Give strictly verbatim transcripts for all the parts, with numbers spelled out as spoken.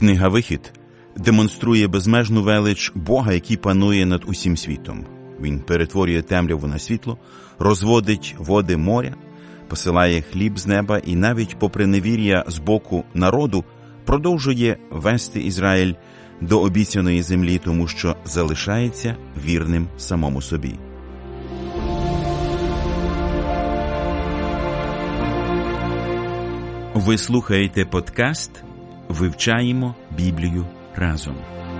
Книга «Вихід» демонструє безмежну велич Бога, який панує над усім світом. Він перетворює темряву на світло, розводить води моря, посилає хліб з неба і навіть попри невір'я з боку народу продовжує вести Ізраїль до обіцяної землі, тому що залишається вірним самому собі. Ви слухаєте подкаст «Вивчаємо Біблію разом».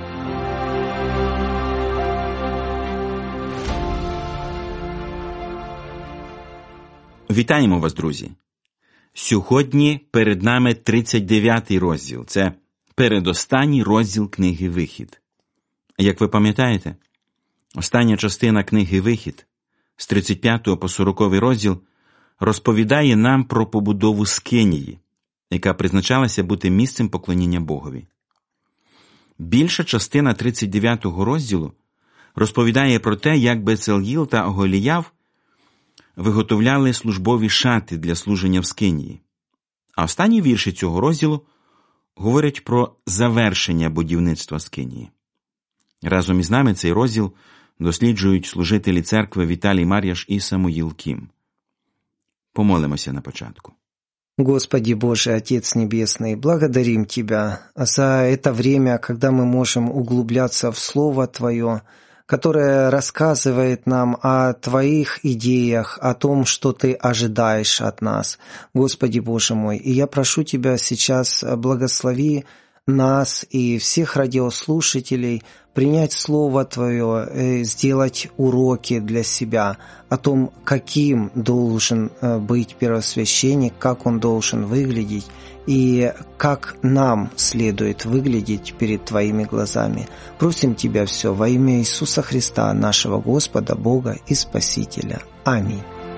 Вітаємо вас, друзі! Сьогодні перед нами тридцять дев'ятий розділ. Це передостанній розділ книги «Вихід». Як ви пам'ятаєте, остання частина книги «Вихід» з тридцять п'ятого по сороковий розділ розповідає нам про побудову Скинії, яка призначалася бути місцем поклоніння Богові. Більша частина тридцять дев'ятого розділу розповідає про те, як Бецал'їл та Оголіяв виготовляли службові шати для служення в Скинії. А останні вірші цього розділу говорять про завершення будівництва Скинії. Разом із нами цей розділ досліджують служителі церкви Віталій Мар'яш і Самуїл Кім. Помолимося на початку. Господи Боже, Отец Небесный, благодарим Тебя за это время, когда мы можем углубляться в Слово Твое, которое рассказывает нам о Твоих идеях, о том, что Ты ожидаешь от нас, Господи Боже мой. И я прошу Тебя сейчас, благослови нас и всех радиослушателей принять Слово Твое, сделать уроки для себя о том, каким должен быть первосвященник, как он должен выглядеть и как нам следует выглядеть перед Твоими глазами. Просим Тебя все во имя Иисуса Христа, нашего Господа, Бога и Спасителя. Аминь.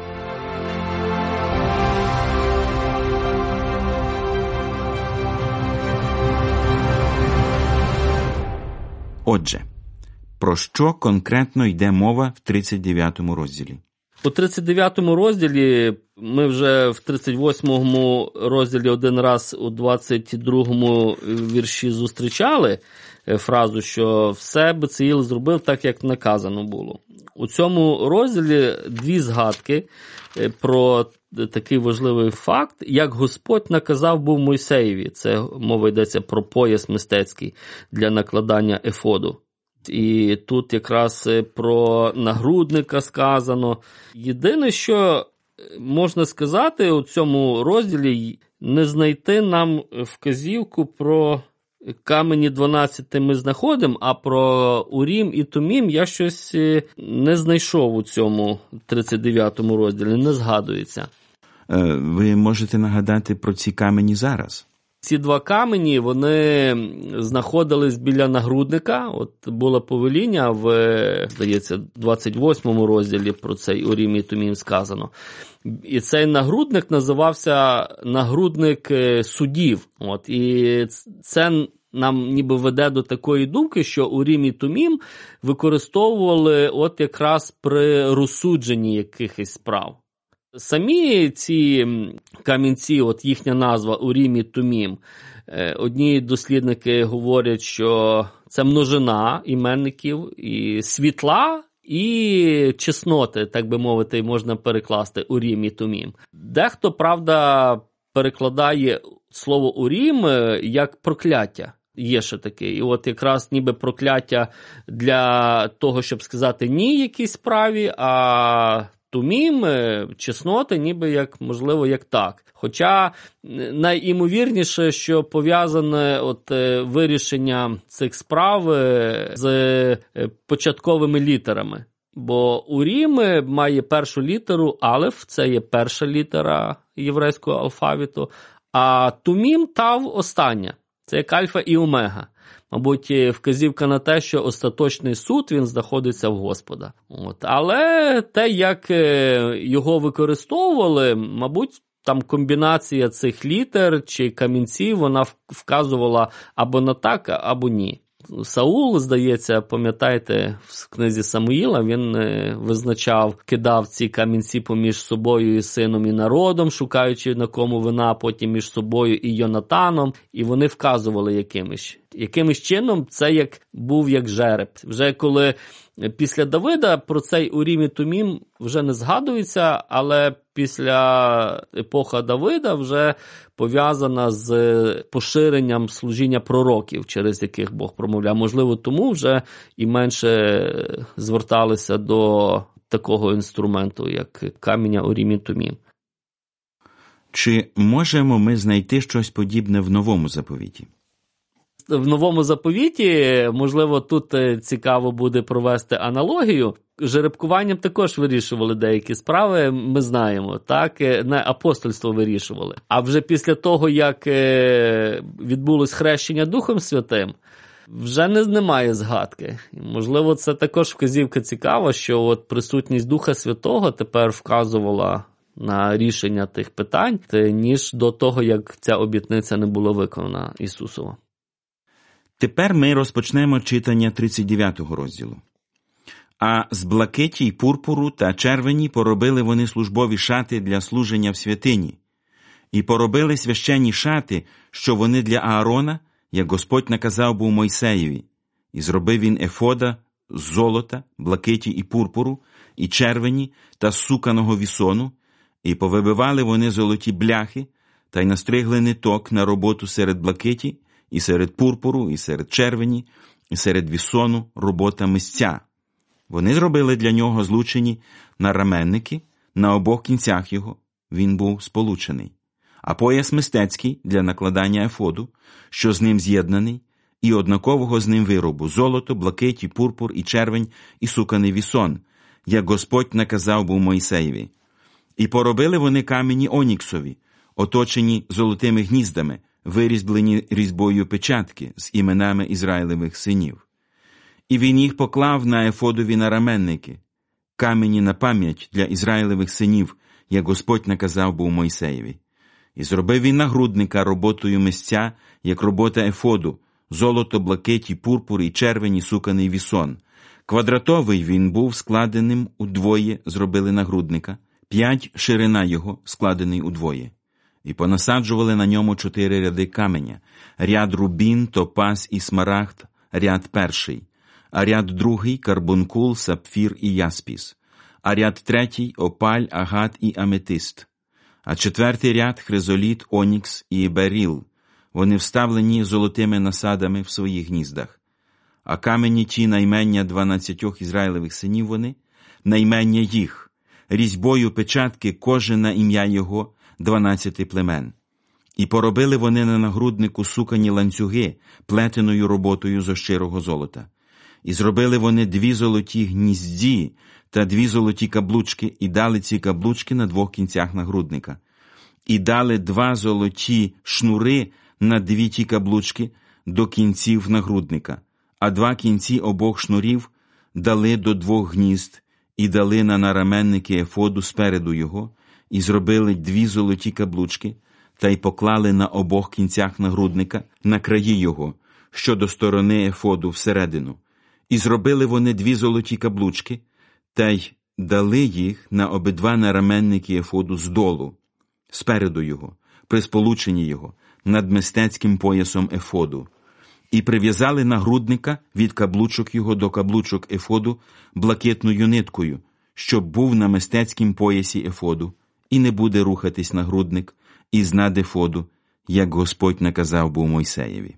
Отже, про що конкретно йде мова в тридцять дев'ятому розділі? У тридцять дев'ятому розділі ми вже в тридцять восьмому розділі один раз у двадцять другому вірші зустрічали фразу, що все Бецал'їл зробив так, як наказано було. У цьому розділі дві згадки про такий важливий факт, як Господь наказав був Мойсеєві. Це мова йдеться про пояс мистецький для накладання ефоду. І тут якраз про нагрудника сказано. Єдине, що можна сказати у цьому розділі, не знайти нам вказівку про камені дванадцяти ми знаходимо, а про Урім і Тумім я щось не знайшов у цьому тридцять дев'ятому розділі, не згадується. Ви можете нагадати про ці камені зараз? Ці два камені, вони знаходились біля нагрудника. От було повеління в, здається, двадцять восьмому розділі про цей Урім і Тумім сказано. І цей нагрудник називався нагрудник судів. От, і це нам ніби веде до такої думки, що Урім і Тумім використовували от якраз при розсудженні якихось справ. Самі ці камінці, от їхня назва Урім і Тумім, одні дослідники говорять, що це множина іменників і світла, і чесноти, так би мовити, можна перекласти Урім і Тумім. Дехто, правда, перекладає слово Урім як прокляття. Є ще таке. І от якраз ніби прокляття для того, щоб сказати ні якійсь справі, а Тумім, чесноти, ніби як, можливо, як так. Хоча найімовірніше, що пов'язане от вирішення цих справ з початковими літерами. Бо Урім має першу літеру алеф, це є перша літера єврейського алфавіту, а Тумім тав остання. Це як альфа і омега. Мабуть, вказівка на те, що остаточний суд, він знаходиться в Господа. От. Але те, як його використовували, мабуть, там комбінація цих літер чи камінців, вона вказувала або на так, або ні. Саул, здається, пам'ятаєте, в книзі Самуїла він визначав, кидав ці камінці поміж собою і сином, і народом, шукаючи на кому вина, потім між собою і Йонатаном, і вони вказували якимось. Якимось чином це як був як жереб. Вже коли після Давида про цей Урім і Тумім вже не згадується, але після епоха Давида вже пов'язана з поширенням служіння пророків, через яких Бог промовляв. Можливо, тому вже і менше зверталися до такого інструменту, як каміння Урім і Тумім. Чи можемо ми знайти щось подібне в Новому заповіті? В Новому заповіті, можливо, тут цікаво буде провести аналогію. Жеребкуванням також вирішували деякі справи, ми знаємо, так, не апостольство вирішували. А вже після того, як відбулось хрещення Духом Святим, вже не, немає згадки. Можливо, це також вказівка цікава, що от присутність Духа Святого тепер вказувала на рішення тих питань, ніж до того, як ця обітниця не була виконана Ісусова. Тепер ми розпочнемо читання тридцять дев'ятого розділу. А з блакиті й пурпуру та червені поробили вони службові шати для служення в святині. І поробили священні шати, що вони для Аарона, як Господь наказав був Мойсеєві. І зробив він ефода з золота, блакиті і пурпуру, і червені та суканого вісону, і повибивали вони золоті бляхи, та й настригли ниток на роботу серед блакиті, і серед пурпуру, і серед червені, і серед вісону робота мисця. Вони зробили для нього злучені нараменники на обох кінцях його, він був сполучений. А пояс мистецький для накладання ефоду, що з ним з'єднаний, і однакового з ним виробу – золото, блакиті, пурпур і червень, і суканий вісон, як Господь наказав був Мойсеєві. І поробили вони камені оніксові, оточені золотими гніздами, вирізблені різьбою печатки з іменами Ізраїлевих синів. І він їх поклав на ефодові нараменники, камені на пам'ять для Ізраїлевих синів, як Господь наказав був Мойсеєві. І зробив він нагрудника роботою мисця, як робота ефоду, золото, блакиті, пурпур і червені, суканий вісон. Квадратовий він був складеним удвоє, зробили нагрудника, п'ять ширина його, складений удвоє. І понасаджували на ньому чотири ряди каменя, ряд рубін, топаз і смарагд, ряд перший, а ряд другий – карбункул, сапфір і яспіс, а ряд третій – опаль, агат і аметист, а четвертий ряд – хризоліт, онікс і беріл, вони вставлені золотими насадами в своїх гніздах. А камені ті наймення дванадцятьох Ізраїлевих синів вони, наймення їх, різьбою печатки кожен на ім'я його, дванадцяти племен. І поробили вони на нагруднику сукані ланцюги, плетеною роботою зо щирого золота. І зробили вони дві золоті гнізді та дві золоті каблучки, і дали ці каблучки на двох кінцях нагрудника. І дали два золоті шнури на дві ті каблучки до кінців нагрудника, а два кінці обох шнурів дали до двох гнізд, і дали на нараменники ефоду спереду його, і зробили дві золоті каблучки, та й поклали на обох кінцях нагрудника, на краї його, що до сторони ефоду всередину. І зробили вони дві золоті каблучки, та й дали їх на обидва нараменники ефоду здолу, спереду його, при сполученні його, над мистецьким поясом ефоду. І прив'язали нагрудника від каблучок його до каблучок ефоду блакитною ниткою, щоб був на мистецькім поясі ефоду, і не буде рухатись нагрудник із над ефоду, як Господь наказав був Мойсеєві.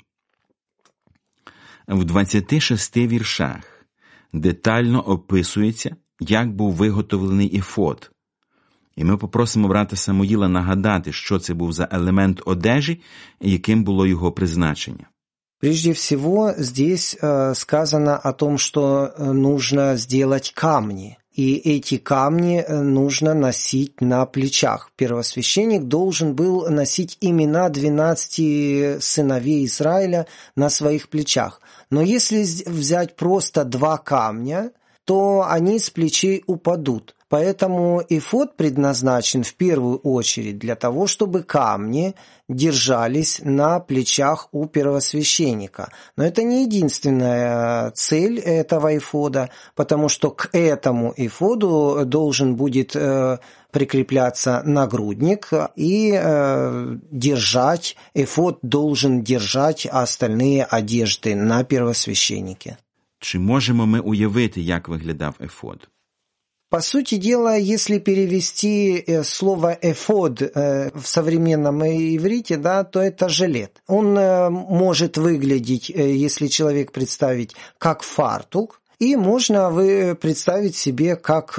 В двадцяти шести віршах детально описується, як був виготовлений ефод. І ми попросимо брата Самуїла нагадати, що це був за елемент одежі і яким було його призначення. Прежде всего, здесь э, сказано о том, что нужно сделать камни. И эти камни нужно носить на плечах. Первосвященник должен был носить имена двенадцати сыновей Израиля на своих плечах. Но если взять просто два камня, то они с плечей упадут. Поэтому эфод предназначен в первую очередь для того, чтобы камни держались на плечах у первосвященника. Но это не единственная цель этого эфода, потому что к этому эфоду должен будет э, прикрепляться нагрудник и э, держать, эфод должен держать остальные одежды на первосвященнике. Чи можемо ми уявити, як виглядав ефод? По сути дела, если перевести слово «эфод» в современном иврите, да, то это жилет. Он может выглядеть, если человек представить, как фартук, и можно представить себе как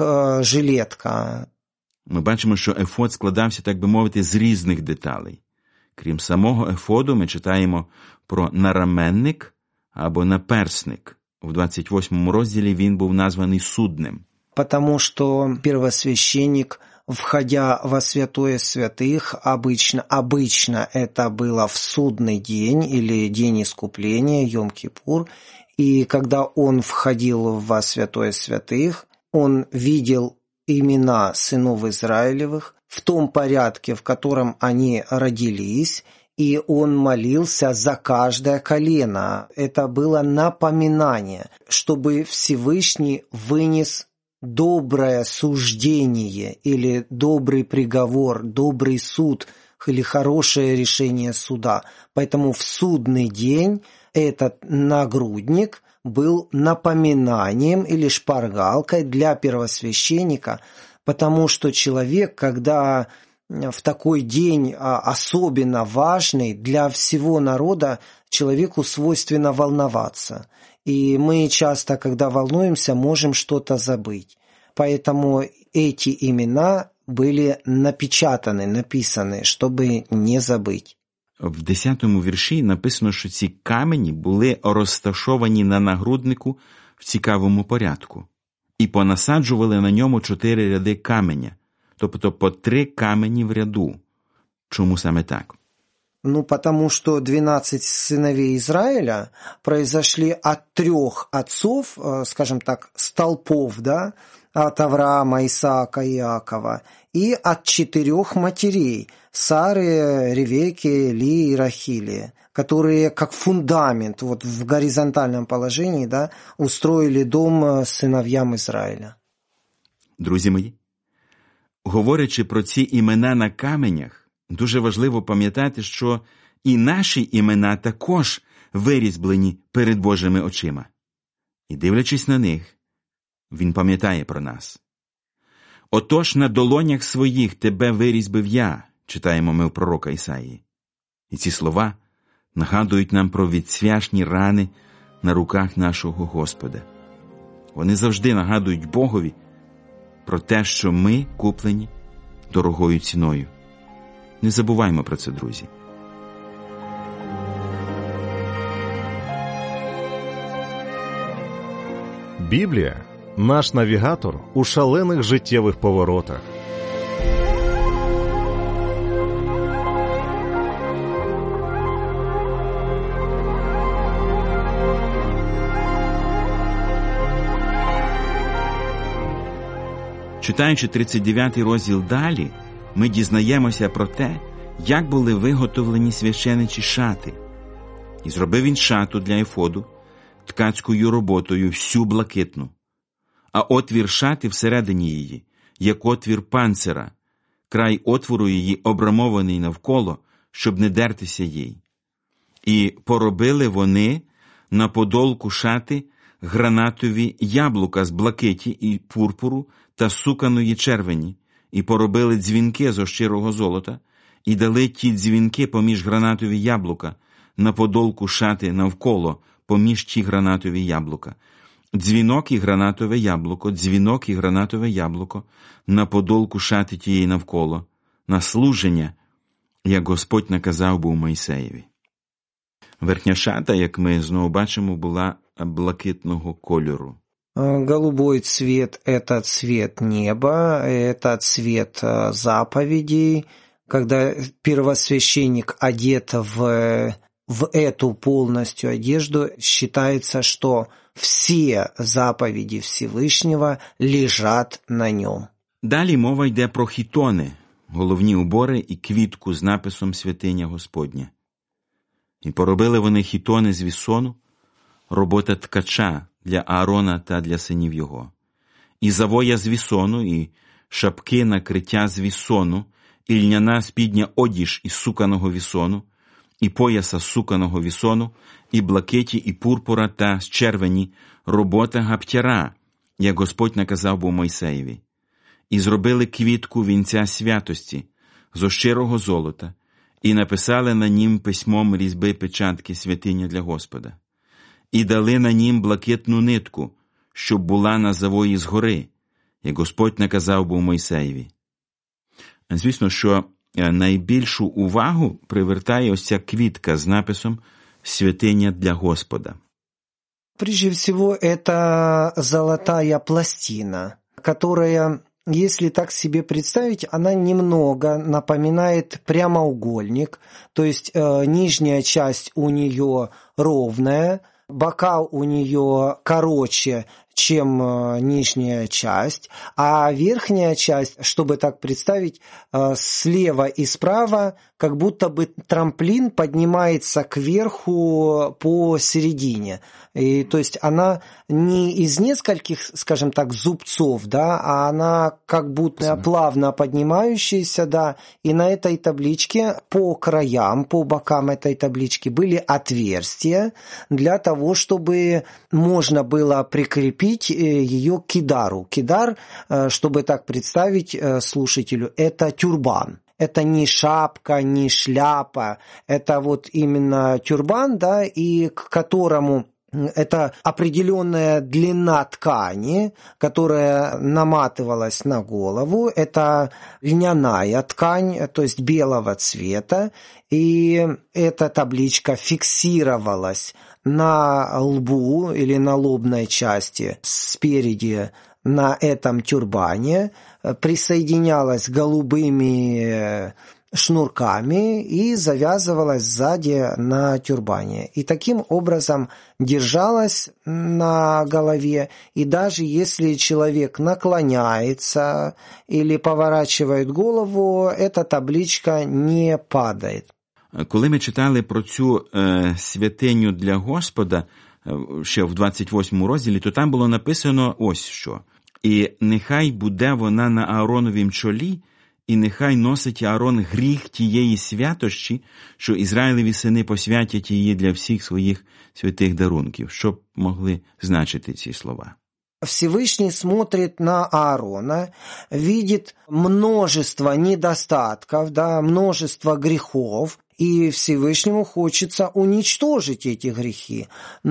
жилетка. Ми бачимо, що ефод складався, так би мовити, з різних деталей. Крім самого ефоду, ми читаємо про нараменник або наперсник. В двадцять восьмому розділі він був названий суднем. Потому что первосвященник, входя во святое святых, обычно, обычно это было в судный день или день искупления, Йом-Кипур, и когда он входил во святое святых, он видел имена сынов Израилевых в том порядке, в котором они родились, и он молился за каждое колено. Это было напоминание, чтобы Всевышний вынес доброе суждение или добрый приговор, добрый суд или хорошее решение суда. Поэтому в судный день этот нагрудник был напоминанием или шпаргалкой для первосвященника, потому что человек, когда в такой день особенно важный для всего народа, человеку свойственно волноваться. И мы часто, когда волнуемся, можем что-то забыть. Поэтому эти имена были напечатаны, написаны, чтобы не забыть. В десятому вірші написано, що ці камені були розташовані на нагруднику в цікавому порядку. І понасаджували на ньому чотири ряди каменя, тобто по три камені в ряду. Чому саме так? Ну, потому что двенадцать сыновей Израиля произошли от трех отцов, скажем так, столпов, да, от Авраама, Исаака и Иакова, и от четырех матерей, Сары, Ревекки, Лии и Рахили, которые как фундамент, вот в горизонтальном положении, да, устроили дом сыновьям Израиля. Друзі мої, говорячи про ці імена на каменях, дуже важливо пам'ятати, що і наші імена також вирізблені перед Божими очима. І дивлячись на них, Він пам'ятає про нас. «Отож на долонях своїх тебе вирізбив я», читаємо ми в пророка Ісаї. І ці слова нагадують нам про відсвяшні рани на руках нашого Господа. Вони завжди нагадують Богові про те, що ми куплені дорогою ціною. Не забуваймо про це, друзі. Біблія – наш навігатор у шалених життєвих поворотах. Читаючи тридцять дев'ятий розділ далі, ми дізнаємося про те, як були виготовлені священичі шати. І зробив він шату для ефоду ткацькою роботою всю блакитну, а отвір шати всередині її, як отвір панцира, край отвору її обрамований навколо, щоб не дертися їй. І поробили вони на подолку шати гранатові яблука з блакиті і пурпуру та суканої червені, і поробили дзвінки зо щирого золота, і дали ті дзвінки поміж гранатові яблука на подолку шати навколо поміж ті гранатові яблука. Дзвінок і гранатове яблуко, дзвінок і гранатове яблуко на подолку шати тієї навколо, на служення, як Господь наказав був Мойсеєві. Верхня шата, як ми знову бачимо, була блакитного кольору. Голубой цвет – это цвет неба, это цвет заповедей. Когда первосвященник одет в, в эту полностью одежду считается, что все заповеди Всевышнего лежат на нем. Далі мова йде про хітони, головні убори і квітку з написом «Святиня Господня». І поробили вони хітони з вісону, робота ткача для Аарона та для синів його. І завоя з вісону, і шапки накриття з вісону, і льняна спідня одіж із суканого вісону, і пояса суканого вісону, і блакиті, і пурпура та з червені, робота гаптяра, як Господь наказав був Мойсеєві. І зробили квітку вінця святості зо щирого золота, і написали на нім письмом різьби печатки святиня для Господа. І дали на нім блакитну нитку, щоб була на завої згори, як Господь наказав був Мойсеєві. Звісно, що найбільшу увагу привертає ось ця квітка з написом «Святиня для Господа». Прежде всего, это золотая пластина, которая, если так себе представить, она немного напоминает прямоугольник, то есть э, нижняя часть у нее ровная, бока у нее короче, чем э, нижняя часть, а верхняя часть, чтобы так представить, э, слева и справа, как будто бы трамплин поднимается кверху посередине. И, то есть она не из нескольких, скажем так, зубцов, да, а она как будто плавно поднимающаяся, да, и на этой табличке по краям, по бокам этой таблички были отверстия для того, чтобы можно было прикрепить ее к кидару. Кидар, чтобы так представить слушателю, это тюрбан. Это не шапка, не шляпа, это вот именно тюрбан, да, и к которому это определенная длина ткани, которая наматывалась на голову, это льняная ткань, то есть белого цвета, и эта табличка фиксировалась на лбу или на лобной части спереди на этом тюрбане, присоединялась голубыми шнурками и завязывалась сзади на тюрбане. И таким образом держалась на голове, и даже если человек наклоняется или поворачивает голову, эта табличка не падает. Коли ми читали про цю е, святиню для Господа, е, ще в двадцять восьмому розділі, то там було написано ось що. «І нехай буде вона на Аароновім чолі, і нехай носить Аарон гріх тієї святощі, що Ізраїлеві сини посвятять її для всіх своїх святих дарунків». Що б могли значити ці слова? Всевышний смотрит на Аарона, видит множество недостатков, да, множество грехов, и Всевышнему хочется уничтожить эти грехи.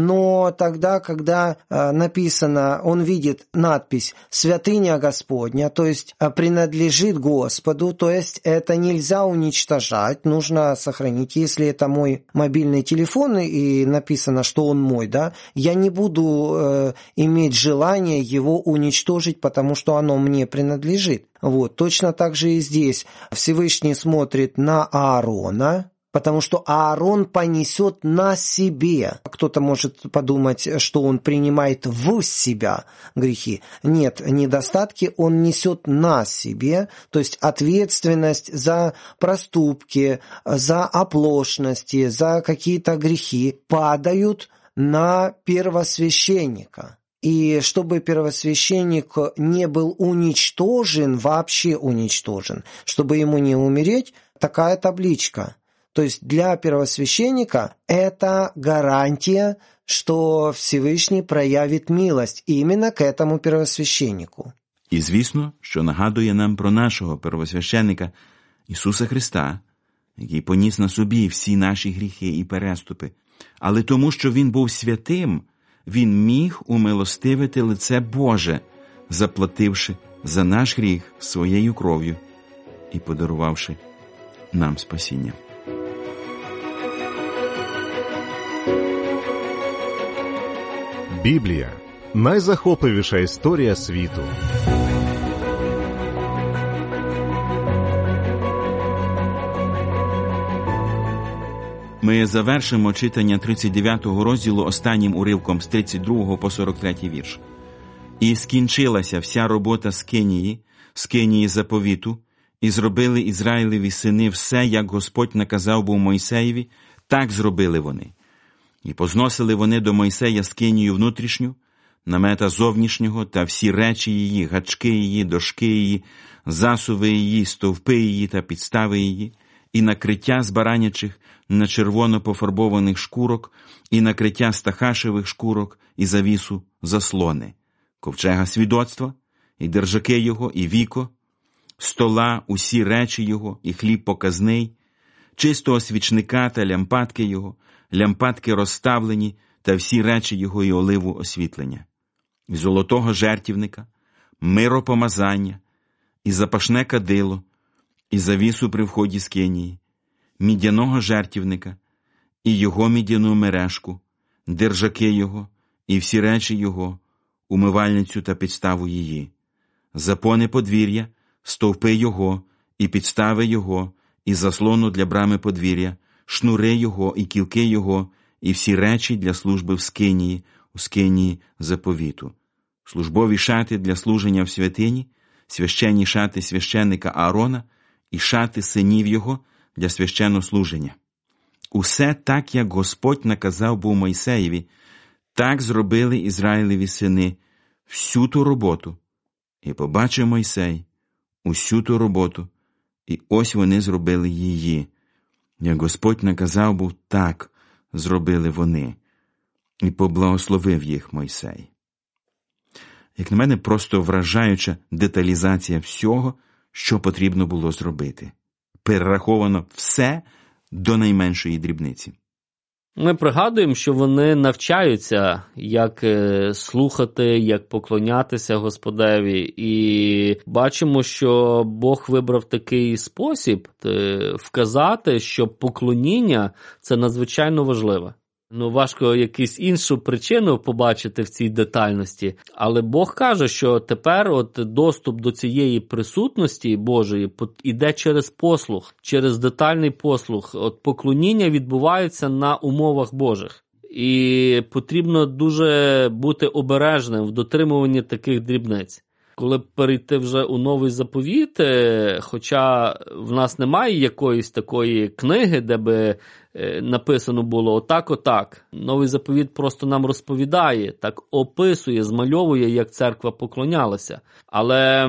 Но тогда, когда э, написано, он видит надпись «Святыня Господня», то есть принадлежит Господу, то есть это нельзя уничтожать, нужно сохранить. Если это мой мобильный телефон и написано, что он мой, да, я не буду э, иметь желания его уничтожить, потому что оно мне принадлежит. Вот. Точно так же и здесь Всевышний смотрит на Аарона, потому что Аарон понесет на себе. Кто-то может подумать, что он принимает в себя грехи. Нет, недостатки он несет на себе, то есть ответственность за проступки, за оплошности, за какие-то грехи падают на первосвященника. И чтобы первосвященник не был уничтожен, вообще уничтожен, чтобы ему не умереть, такая табличка. То есть для первосвященника это гарантия, что Всевышний проявит милость именно к этому первосвященнику. І звісно, що нагадує нам про нашого первосвященника Ісуса Христа, який поніс на собі всі наші гріхи і переступи. Але тому, що Він був святим, Він міг умилостивити лице Боже, заплативши за наш гріх своєю кров'ю і подарувавши нам спасіння. Біблія – найзахопливіша історія світу. Ми завершимо читання тридцять дев'ятого розділу останнім уривком з тридцять другого по сорок третій вірш. «І скінчилася вся робота Скинії, Скинії заповіту, і зробили Ізраїлеві сини все, як Господь наказав був Мойсеєві, так зробили вони. І позносили вони до Мойсея Скинію внутрішню, намета зовнішнього та всі речі її, гачки її, дошки її, засуви її, стовпи її та підстави її, і накриття з баранячих на червоно пофарбованих шкурок, і накриття з тахашевих шкурок, і завісу заслони, ковчега свідоцтва, і держаки його, і віко, стола, усі речі його, і хліб показний, чистого свічника та лямпадки його, лямпадки розставлені, та всі речі його і оливу освітлення, і золотого жертівника, миропомазання, і запашне кадило, і завісу при вході скинії, мідяного жертівника, і його мідяну мережку, держаки його, і всі речі його, умивальницю та підставу її, запони подвір'я, стовпи його, і підстави його, і заслону для брами подвір'я, шнури його, і кілки його, і всі речі для служби в скинії, у скинії заповіту, службові шати для служення в святині, священні шати священника Аарона, і шати синів його для священнослуження. Усе так, як Господь наказав був Мойсеєві, так зробили Ізраїлеві сини всю ту роботу. І побачив Мойсей усю ту роботу, і ось вони зробили її. Як Господь наказав був, так зробили вони. І поблагословив їх Мойсей. Як на мене, просто вражаюча деталізація всього, що потрібно було зробити. Перераховано все до найменшої дрібниці. Ми пригадуємо, що вони навчаються, як слухати, як поклонятися Господеві. І бачимо, що Бог вибрав такий спосіб вказати, що поклоніння – це надзвичайно важливе. Ну, важко якусь іншу причину побачити в цій детальності, але Бог каже, що тепер от доступ до цієї присутності Божої іде через послух, через детальний послух. От поклоніння відбувається на умовах Божих. І потрібно дуже бути обережним в дотримуванні таких дрібниць. Коли перейти вже у новий заповіт, хоча в нас немає якоїсь такої книги, де би написано було отак-отак. Новий заповіт просто нам розповідає, так описує, змальовує, як церква поклонялася. Але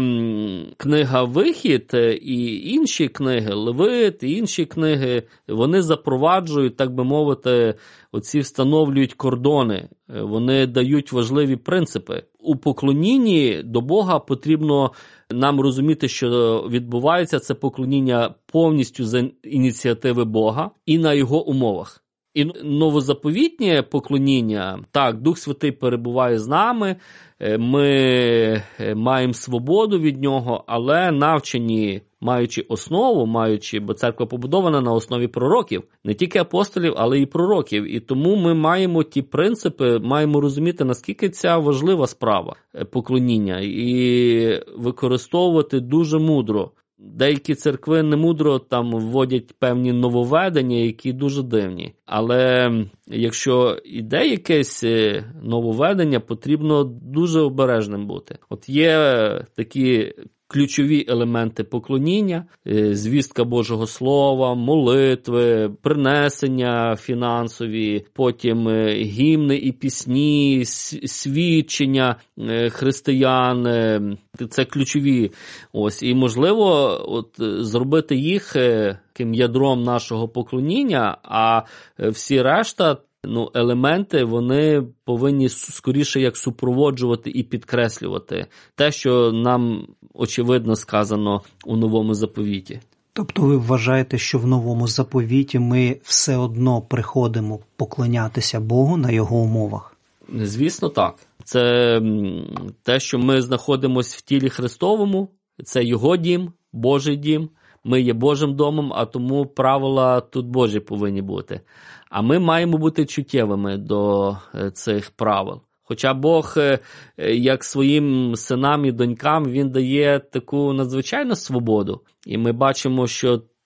книга «Вихід» і інші книги, «Левит» і інші книги, вони запроваджують, так би мовити, оці встановлюють кордони, вони дають важливі принципи. У поклонінні до Бога потрібно нам розуміти, що відбувається це поклоніння повністю за ініціативи Бога і на його умовах. І новозаповітнє поклоніння, так, Дух Святий перебуває з нами, ми маємо свободу від нього, але навчені, маючи основу, маючи, бо церква побудована на основі пророків, не тільки апостолів, але і пророків. І тому ми маємо ті принципи, маємо розуміти, наскільки ця важлива справа поклоніння, і використовувати дуже мудро. Деякі церкви немудро там вводять певні нововведення, які дуже дивні. Але якщо іде якесь нововведення, потрібно дуже обережним бути. От є такі ключові елементи поклоніння, звістка Божого Слова, молитви, принесення фінансові, потім гімни і пісні, свідчення християн. Це ключові. Ось. І можливо от, зробити їх таким ядром нашого поклоніння, а всі решта Ну, елементи, вони повинні скоріше як супроводжувати і підкреслювати те, що нам, очевидно, сказано у Новому заповіті. Тобто ви вважаєте, що в Новому заповіті ми все одно приходимо поклонятися Богу на його умовах? Звісно, так. Це те, що ми знаходимося в тілі Христовому, це його дім, Божий дім. Ми є Божим домом, а тому правила тут Божі повинні бути. А ми маємо бути чуттєвими до цих правил. Хоча Бог, як своїм синам і донькам, Він дає таку надзвичайну свободу. І ми бачимо, що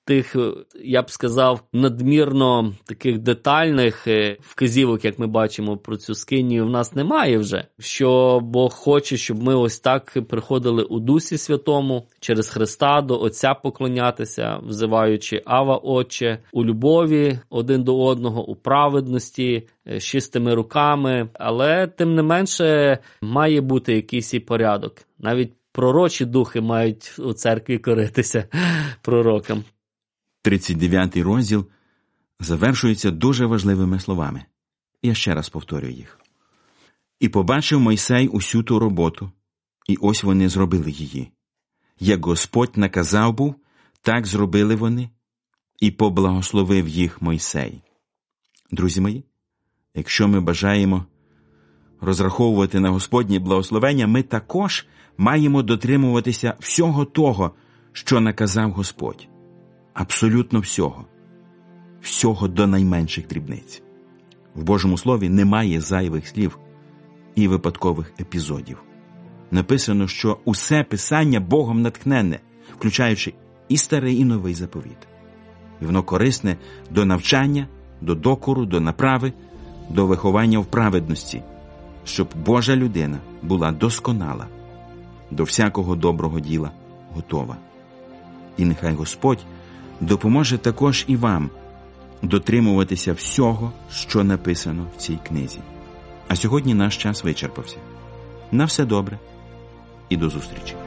тих, я б сказав, надмірно таких детальних вказівок, як ми бачимо про цю скинію, в нас немає вже. Що Бог хоче, щоб ми ось так приходили у Дусі Святому, через Христа до Отця поклонятися, взиваючи Ава Отче, у любові один до одного, у праведності, з чистими руками. Але, тим не менше, має бути якийсь і порядок. Навіть пророчі духи мають у церкві коритися пророкам. тридцять дев'ятий розділ завершується дуже важливими словами. Я ще раз повторю їх. «І побачив Мойсей усю ту роботу, і ось вони зробили її. Як Господь наказав був, так зробили вони, і поблагословив їх Мойсей». Друзі мої, якщо ми бажаємо розраховувати на Господнє благословення, ми також маємо дотримуватися всього того, що наказав Господь. Абсолютно всього. Всього до найменших дрібниць. В Божому Слові немає зайвих слів і випадкових епізодів. Написано, що усе Писання Богом натхненне, включаючи і Старий, і Новий заповіт. І воно корисне до навчання, до докору, до направи, до виховання в праведності, щоб Божа людина була досконала, до всякого доброго діла готова. І нехай Господь допоможе також і вам дотримуватися всього, що написано в цій книзі. А сьогодні наш час вичерпався. На все добре і до зустрічі.